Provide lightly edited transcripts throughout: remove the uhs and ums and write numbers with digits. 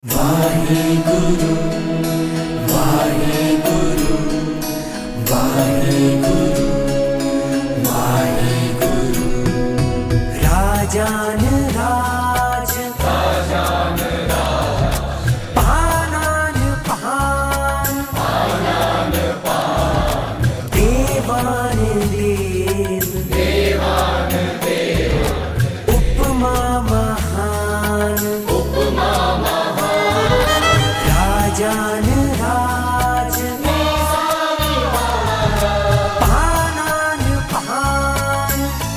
वाहेगुरु वाहेगुरु वाहेगुरु वाहेगुरु राजान राज पानान पान देवान देव उपमा महान राजान राज पानान पान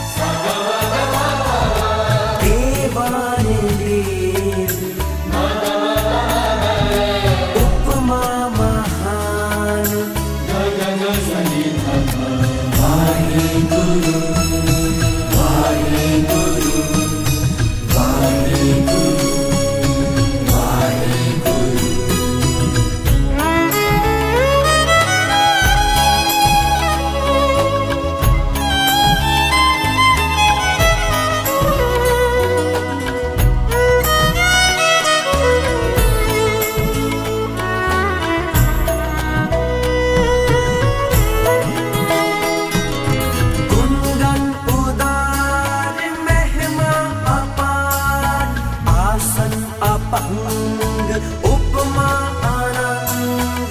देवान देव उपमा महान वाहेगुरु वाहेगुरु वाहेगुरु वाहेगुरु गुणगान उदार महिमा अपार आसन अपंग उपमा आनंद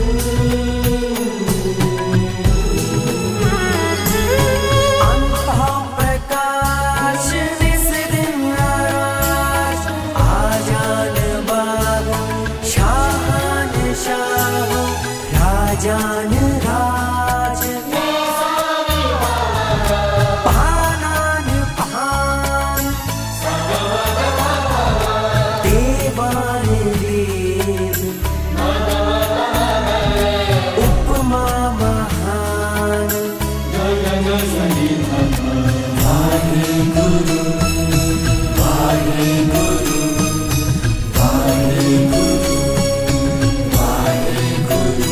अनुभव प्रकाश निस्दिन राज आजान बाबू शाहन शाह राजान राज पानान पान देवान देव उपमा महान वाहेगुरु वाहेगुरु वाहेगुरु वाहेगुरु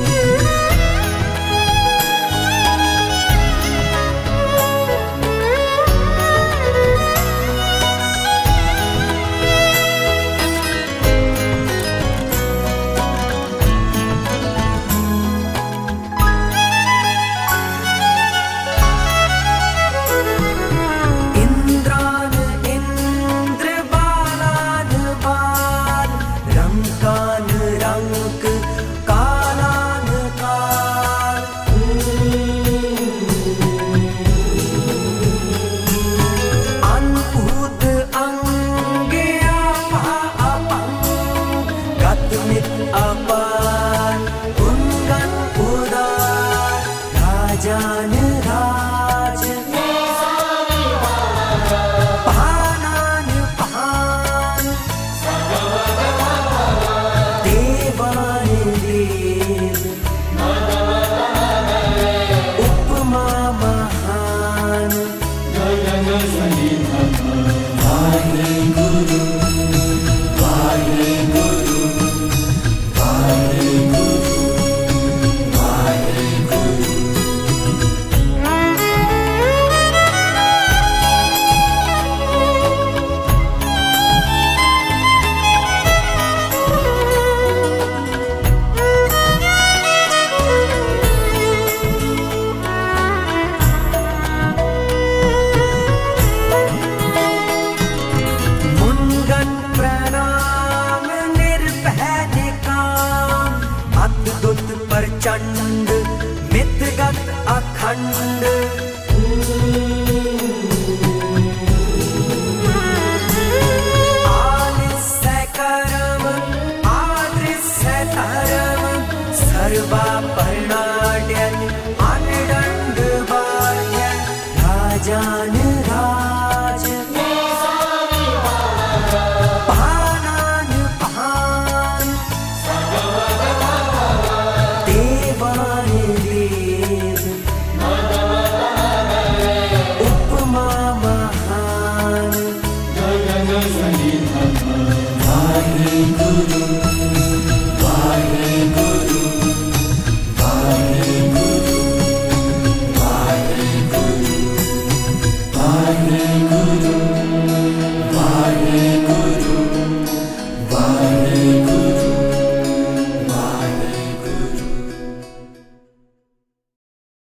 इंद्रान इंद्र बालान बाल रंकान रंक कालान काल अनूद अंग आपा अपंग गतमित अपार गुणगान उदार राजान राज पानान पान देवान देव उपमा महान वाहेगुरु वाहेगुरु वाहेगुरु वाहेगुरु मुनगन प्रणाम निर्भय निकाम अद्भुत प्रचंड मितगत अखंड आलिस्य करम आदृश्य धर्म सर्वा परिणाड्य अनडंड बाह्य राजान राज पानान पान देवान पाहि